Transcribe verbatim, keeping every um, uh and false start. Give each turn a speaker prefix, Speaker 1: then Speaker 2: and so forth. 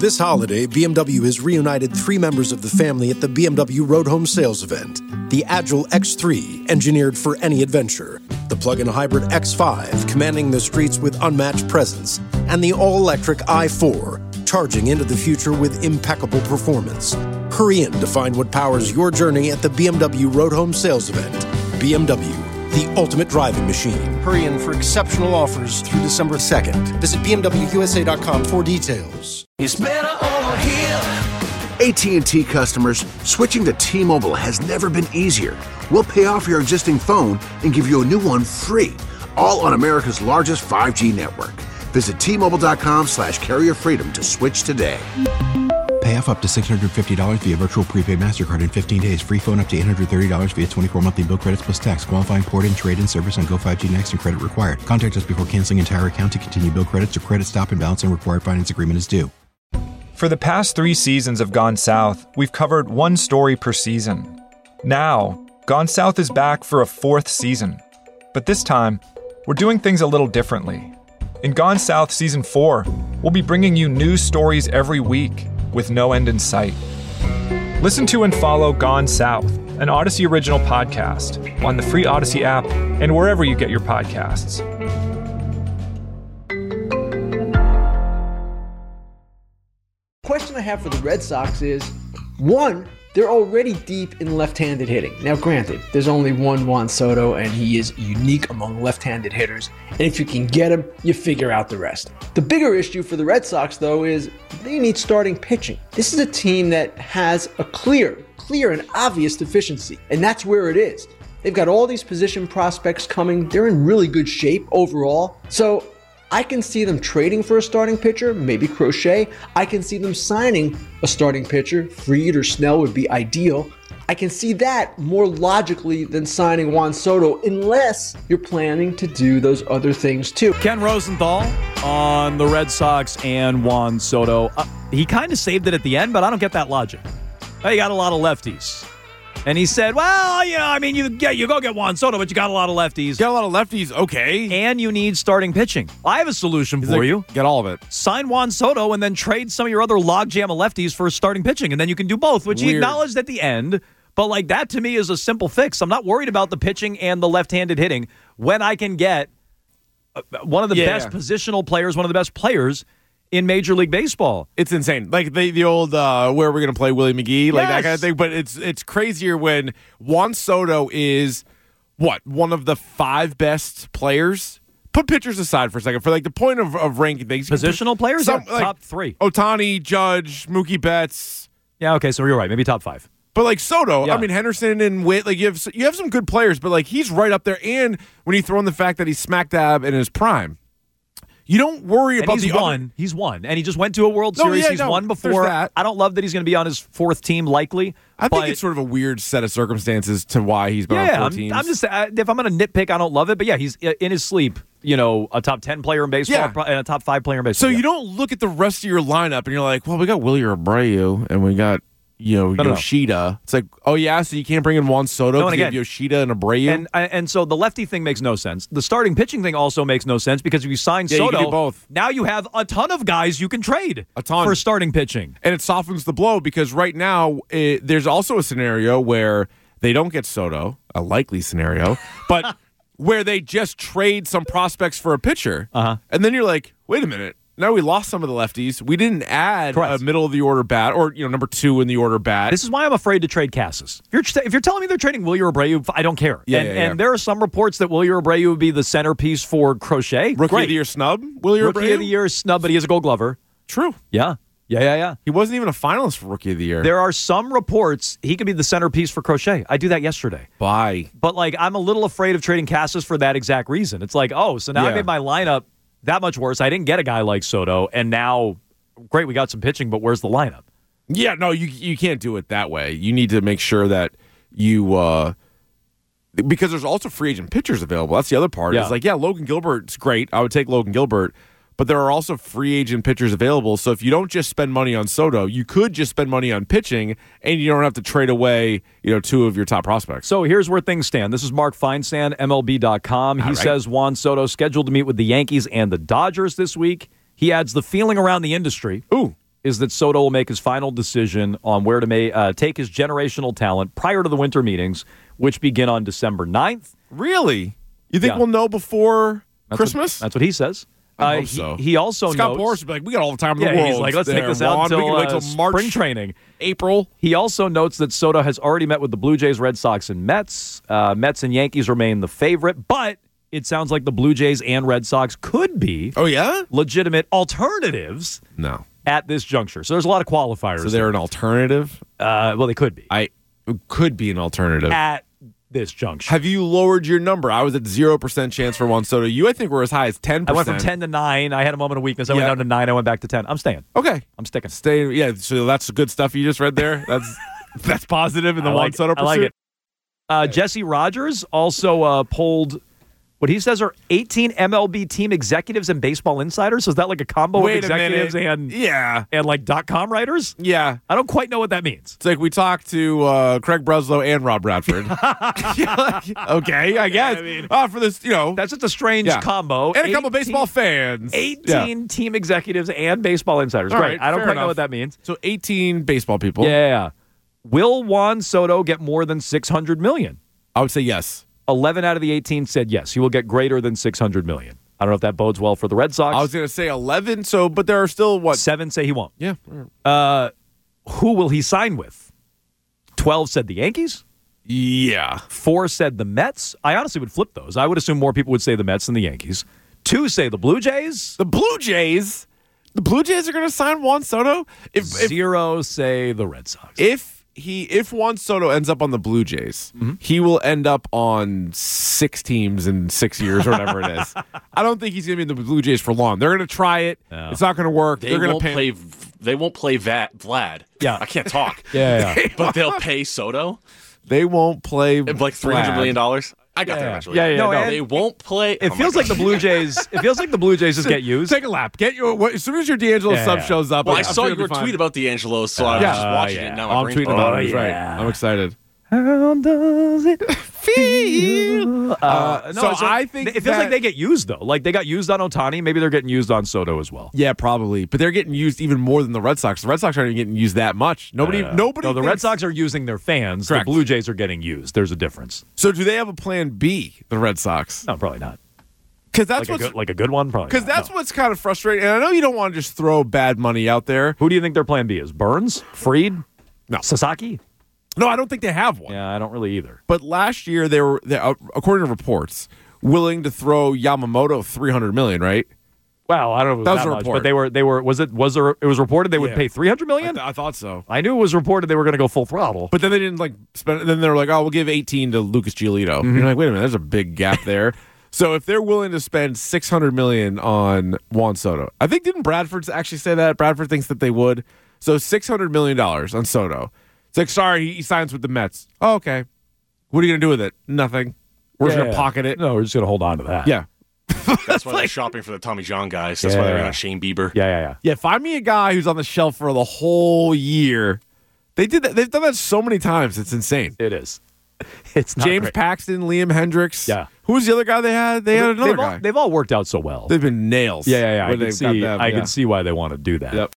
Speaker 1: This holiday, B M W has reunited three members of the family at the B M W Road Home Sales event. The Agile X three, engineered for any adventure. The plug-in hybrid X five, commanding the streets with unmatched presence. And the all-electric i four, charging into the future with impeccable performance. Hurry in to find what powers your journey at the B M W Road Home Sales event. B M W, the ultimate driving machine. Hurry in for exceptional offers through December second. Visit B M W U S A dot com for details.
Speaker 2: It's better over here.
Speaker 3: A T and T customers, switching to T-Mobile has never been easier. We'll pay off your existing phone and give you a new one free, all on America's largest five G network. Visit T-Mobile.com slash carrier freedom to switch today.
Speaker 4: Pay off up to six hundred fifty dollars via virtual prepaid MasterCard in fifteen days. Free phone up to eight hundred thirty dollars via twenty-four monthly bill credits plus tax. Qualifying port-in, trade-in service on Go five G Next and credit required. Contact us before canceling entire account to continue bill credits or credit stop and balance and required finance agreement is due.
Speaker 5: For the past three seasons of Gone South, we've covered one story per season. Now, Gone South is back for a fourth season. But this time, we're doing things a little differently. In Gone South Season four, we'll be bringing you new stories every week with no end in sight. Listen to and follow Gone South, an Odyssey original podcast, on the free Odyssey app and wherever you get your podcasts.
Speaker 6: Question I have for the Red Sox is, one, they're already deep in left-handed hitting. Now, granted, there's only one Juan Soto, and he is unique among left-handed hitters. And if you can get him, you figure out the rest. The bigger issue for the Red Sox, though, is they need starting pitching. This is a team that has a clear, clear and obvious deficiency, and that's where it is. They've got all these position prospects coming. They're in really good shape overall. So I can see them trading for a starting pitcher, maybe Crochet. I can see them signing a starting pitcher. Fried or Snell would be ideal. I can see that more logically than signing Juan Soto, unless you're planning to do those other things too.
Speaker 7: Ken Rosenthal on the Red Sox and Juan Soto. Uh, he kind of saved it at the end, but I don't get that logic. Well, you got a lot of lefties. And he said, well, you know, I mean, you get you go get Juan Soto, but you got a lot of lefties.
Speaker 8: Got a lot of lefties, okay.
Speaker 7: And you need starting pitching. I have a solution He's for like, you.
Speaker 8: Get all of it.
Speaker 7: Sign Juan Soto and then trade some of your other logjam of lefties for starting pitching, and then you can do both, which Weird. he acknowledged at the end. But, like, that to me is a simple fix. I'm not worried about the pitching and the left-handed hitting when I can get one of the yeah. best positional players, one of the best players in Major League Baseball.
Speaker 8: It's insane. Like the, the old, uh, where are we going to play Willie McGee? Like
Speaker 7: yes.
Speaker 8: that kind of thing. But it's it's crazier when Juan Soto is, what, one of the five best players? Put pitchers aside for a second. For like the point of, of ranking things.
Speaker 7: Positional players?
Speaker 8: Some,
Speaker 7: yeah,
Speaker 8: like,
Speaker 7: top three.
Speaker 8: Ohtani, Judge, Mookie Betts.
Speaker 7: Yeah, okay, so you're right. Maybe top five.
Speaker 8: But like Soto,
Speaker 7: yeah.
Speaker 8: I mean, Henderson and Witt, like you have, you have some good players, but like he's right up there. And when you throw in the fact that he's smack dab in his prime, you don't worry
Speaker 7: and
Speaker 8: about
Speaker 7: he's
Speaker 8: the
Speaker 7: won.
Speaker 8: Other...
Speaker 7: He's won, and he just went to a World
Speaker 8: no,
Speaker 7: Series.
Speaker 8: Yeah,
Speaker 7: he's
Speaker 8: no,
Speaker 7: won before.
Speaker 8: That.
Speaker 7: I don't love that he's going to be on his fourth team, likely.
Speaker 8: I think
Speaker 7: but...
Speaker 8: it's sort of a weird set of circumstances to why he's been
Speaker 7: yeah,
Speaker 8: on four
Speaker 7: I'm,
Speaker 8: teams.
Speaker 7: I'm just if I'm going to nitpick, I don't love it, but yeah, he's in his sleep. You know, a top ten player in baseball
Speaker 8: yeah.
Speaker 7: and a top five player in baseball.
Speaker 8: So
Speaker 7: yeah.
Speaker 8: you don't look at the rest of your lineup and you're like, well, we got Willie Abreu and we got. You know, no, Yoshida. No, no. It's like, oh, yeah, so you can't bring in Juan Soto because no, you have Yoshida and Abreu?
Speaker 7: And, and so the lefty thing makes no sense. The starting pitching thing also makes no sense because if you sign
Speaker 8: yeah,
Speaker 7: Soto,
Speaker 8: you can do both.
Speaker 7: Now you have a ton of guys you can trade
Speaker 8: a ton.
Speaker 7: for starting pitching.
Speaker 8: And it softens the blow because right now it, there's also a scenario where they don't get Soto, a likely scenario, but where they just trade some prospects for a pitcher.
Speaker 7: Uh-huh.
Speaker 8: And then you're like, wait a minute. Now we lost some of the lefties. We didn't add
Speaker 7: Correct.
Speaker 8: a middle of the order bat or you know number two in the order bat.
Speaker 7: This is why I'm afraid to trade Cassis. If you're, if you're telling me they're trading Willie Abreu, I don't care.
Speaker 8: Yeah,
Speaker 7: and,
Speaker 8: yeah, yeah.
Speaker 7: and there are some reports that Willie Abreu would be the centerpiece for Crochet.
Speaker 8: Rookie
Speaker 7: Great.
Speaker 8: of the year snub, Willie
Speaker 7: Rookie
Speaker 8: Abreu?
Speaker 7: of the year snub, but he is a Gold Glover.
Speaker 8: True.
Speaker 7: Yeah. Yeah, yeah, yeah.
Speaker 8: He wasn't even a finalist for Rookie of the Year.
Speaker 7: There are some reports he could be the centerpiece for Crochet. I do that yesterday.
Speaker 8: Bye.
Speaker 7: But, like, I'm a little afraid of trading Cassis for that exact reason. It's like, oh, so now
Speaker 8: yeah.
Speaker 7: I made my lineup that much worse. I didn't get a guy like Soto, and now, great, we got some pitching, but where's the lineup?
Speaker 8: Yeah, no, you you can't do it that way. You need to make sure that you uh, because there's also free agent pitchers available. That's the other part.
Speaker 7: Yeah.
Speaker 8: It's like, yeah, Logan Gilbert's great. I would take Logan Gilbert, but there are also free agent pitchers available. So if you don't just spend money on Soto, you could just spend money on pitching, and you don't have to trade away, you know, two of your top prospects.
Speaker 7: So here's where things stand. This is Mark Feinsand, M L B dot com. He
Speaker 8: right.
Speaker 7: says Juan Soto scheduled to meet with the Yankees and the Dodgers this week. He adds the feeling around the industry.
Speaker 8: Ooh.
Speaker 7: is that Soto will make his final decision on where to ma- uh, take his generational talent prior to the winter meetings, which begin on December ninth.
Speaker 8: Really? You think
Speaker 7: Yeah.
Speaker 8: we'll know before
Speaker 7: That's
Speaker 8: Christmas?
Speaker 7: What, that's what he says.
Speaker 8: I
Speaker 7: Uh,
Speaker 8: hope so.
Speaker 7: he, he also
Speaker 8: Scott
Speaker 7: notes,
Speaker 8: Boras would be like, we got all the time in
Speaker 7: yeah,
Speaker 8: the world.
Speaker 7: he's like, let's
Speaker 8: there,
Speaker 7: take this out
Speaker 8: Juan.
Speaker 7: until,
Speaker 8: we can wait
Speaker 7: uh,
Speaker 8: till March,
Speaker 7: spring training.
Speaker 8: April.
Speaker 7: He also notes that Soto has already met with the Blue Jays, Red Sox, and Mets. Uh, Mets and Yankees remain the favorite, but it sounds like the Blue Jays and Red Sox could be
Speaker 8: Oh, yeah?
Speaker 7: legitimate alternatives
Speaker 8: No.
Speaker 7: at this juncture. So there's a lot of qualifiers.
Speaker 8: So they're an alternative?
Speaker 7: uh, well, they could be
Speaker 8: I it could be an alternative.
Speaker 7: at this juncture.
Speaker 8: Have you lowered your number? I was at zero percent chance for Juan Soto. You, I think, were as high as ten percent.
Speaker 7: I went from ten to nine. I had a moment of weakness. I went
Speaker 8: Yeah.
Speaker 7: down to nine. I went back to ten. I'm staying.
Speaker 8: Okay.
Speaker 7: I'm sticking.
Speaker 8: Stay. Yeah, so that's good stuff you just read there. That's that's positive in the
Speaker 7: I
Speaker 8: Juan
Speaker 7: like,
Speaker 8: Soto
Speaker 7: I like
Speaker 8: pursuit.
Speaker 7: it. Uh, Jesse Rogers also uh, polled what he says are eighteen M L B team executives and baseball insiders. So is that like a combo
Speaker 8: Wait
Speaker 7: of
Speaker 8: a
Speaker 7: executives
Speaker 8: minute.
Speaker 7: and
Speaker 8: Yeah.
Speaker 7: and like dot com writers?
Speaker 8: Yeah.
Speaker 7: I don't quite know what that means.
Speaker 8: It's like we talked to uh, Craig Breslow and Rob Bradford. Yeah, like, okay, I guess.
Speaker 7: I mean,
Speaker 8: uh, for this, you know,
Speaker 7: That's just a strange
Speaker 8: yeah.
Speaker 7: combo.
Speaker 8: and a couple of
Speaker 7: eighteen
Speaker 8: baseball fans.
Speaker 7: eighteen
Speaker 8: Yeah.
Speaker 7: team executives and baseball insiders.
Speaker 8: All
Speaker 7: Great.
Speaker 8: right,
Speaker 7: I don't
Speaker 8: fair
Speaker 7: quite know
Speaker 8: enough.
Speaker 7: what that means.
Speaker 8: So eighteen baseball people.
Speaker 7: Yeah, yeah, yeah. Will Juan Soto get more than six hundred million?
Speaker 8: I would say yes.
Speaker 7: eleven out of the eighteen said yes. He will get greater than six hundred million. I don't know if that bodes well for the Red Sox.
Speaker 8: I was going to say eleven. So, but there are still what?
Speaker 7: Seven say he won't.
Speaker 8: Yeah.
Speaker 7: Uh, who will he sign with? twelve said the Yankees.
Speaker 8: Yeah.
Speaker 7: Four said the Mets. I honestly would flip those. I would assume more people would say the Mets than the Yankees. Two say the Blue Jays.
Speaker 8: The Blue Jays. The Blue Jays are going to sign Juan Soto. If if,
Speaker 7: Zero say the Red Sox.
Speaker 8: if he if Juan Soto ends up on the Blue Jays,
Speaker 7: Mm-hmm.
Speaker 8: he will end up on six teams in six years or whatever it is. I don't think he's going to be in the Blue Jays for long. They're going to try it.
Speaker 7: No.
Speaker 8: It's not going to work.
Speaker 9: They
Speaker 8: They're going to
Speaker 9: won't
Speaker 8: pay.
Speaker 9: play. They won't play Va- Vlad.
Speaker 7: Yeah.
Speaker 9: I can't talk.
Speaker 7: yeah, yeah.
Speaker 9: But they'll pay Soto
Speaker 8: They won't play
Speaker 9: like three hundred million dollars. I got
Speaker 7: Yeah,
Speaker 9: there
Speaker 7: yeah.
Speaker 9: eventually.
Speaker 7: Yeah, yeah,
Speaker 9: no,
Speaker 7: no.
Speaker 9: they won't play.
Speaker 7: It
Speaker 9: oh my
Speaker 7: feels like the
Speaker 9: gosh.
Speaker 7: Blue Jays. It feels like the Blue Jays just get used.
Speaker 8: Take a lap. Get your what, as soon as your D'Angelo
Speaker 7: Yeah,
Speaker 8: sub
Speaker 7: yeah.
Speaker 8: shows up.
Speaker 9: Well, I
Speaker 8: I'm
Speaker 9: saw
Speaker 8: sure it'll
Speaker 9: your
Speaker 8: be fine.
Speaker 9: tweet about D'Angelo, so I was
Speaker 8: Yeah.
Speaker 9: just watching
Speaker 7: Uh,
Speaker 9: it.
Speaker 7: yeah.
Speaker 9: Now
Speaker 8: Oh,
Speaker 9: my
Speaker 8: I'm
Speaker 9: brain's
Speaker 8: tweeting
Speaker 9: blown.
Speaker 8: about
Speaker 7: Oh,
Speaker 8: it. That's right.
Speaker 7: yeah.
Speaker 8: I'm excited.
Speaker 7: How does it feel? Uh, no,
Speaker 8: so I think
Speaker 7: it feels
Speaker 8: that-
Speaker 7: like they get used though. Like they got used on Ohtani. Maybe they're getting used on Soto as well.
Speaker 8: Yeah, probably. But they're getting used even more than the Red Sox. The Red Sox aren't even getting used that much. Nobody.
Speaker 7: Uh,
Speaker 8: nobody.
Speaker 7: No, the Red
Speaker 8: thinks-
Speaker 7: Sox are using their fans.
Speaker 8: Correct.
Speaker 7: The Blue Jays are getting used. There's a difference.
Speaker 8: So do they have a plan B? The Red Sox.
Speaker 7: No, probably not.
Speaker 8: Because that's
Speaker 7: Like a
Speaker 8: what's
Speaker 7: good, like a good one, probably.
Speaker 8: because
Speaker 7: not.
Speaker 8: that's
Speaker 7: No.
Speaker 8: what's kind of frustrating. And I know you don't want to just throw bad money out there.
Speaker 7: Who do you think their plan B is? Burns, Fried,
Speaker 8: No.
Speaker 7: Sasaki.
Speaker 8: No, I don't think they have one.
Speaker 7: Yeah, I don't really either.
Speaker 8: But last year they were, they, uh, according to reports, willing to throw Yamamoto three hundred million. Right?
Speaker 7: Well, I don't know if it was
Speaker 8: That
Speaker 7: that,
Speaker 8: was a
Speaker 7: much,
Speaker 8: report.
Speaker 7: but they were they were was it was there it was reported they would
Speaker 8: Yeah.
Speaker 7: pay three hundred
Speaker 8: I,
Speaker 7: million?
Speaker 8: th- I thought so.
Speaker 7: I knew it was reported they were going to go full throttle.
Speaker 8: But then they didn't like spend. Then they were like, "Oh, we'll give eighteen to Lucas Giolito."
Speaker 7: Mm-hmm.
Speaker 8: You're like, "Wait a minute, there's a big gap there." So if they're willing to spend six hundred million on Juan Soto, I think didn't Bradford actually say that? Bradford thinks that they would. So six hundred million dollars on Soto. It's like, sorry, he, he signs with the Mets. Oh, okay. What are you gonna do with it? Nothing. We're just
Speaker 7: Yeah,
Speaker 8: gonna
Speaker 7: yeah.
Speaker 8: pocket it.
Speaker 7: No, we're just going to hold on to that.
Speaker 8: Yeah.
Speaker 9: That's why they're shopping for the Tommy John guys. That's why they're
Speaker 7: Yeah.
Speaker 9: on Shane Bieber.
Speaker 7: Yeah, yeah, yeah.
Speaker 8: Yeah. Find me a guy who's on the shelf for the whole year. They did that. They've done that so many times. It's insane.
Speaker 7: It is. It's not
Speaker 8: James
Speaker 7: great.
Speaker 8: Paxton, Liam Hendricks.
Speaker 7: Yeah.
Speaker 8: Who was the other guy they had? They had another
Speaker 7: they've,
Speaker 8: guy.
Speaker 7: all, they've all worked out so well.
Speaker 8: They've been nails.
Speaker 7: yeah, yeah, yeah. I
Speaker 8: when
Speaker 7: can
Speaker 8: they've got
Speaker 7: see.
Speaker 8: them,
Speaker 7: I
Speaker 8: yeah.
Speaker 7: can see why they want to do that.
Speaker 8: Yep.